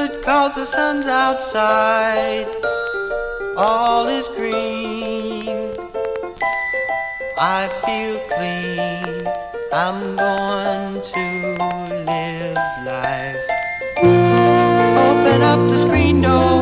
good 'cause the sun's outside. All is green. I feel clean. I'm going to live life. Open up the screen door.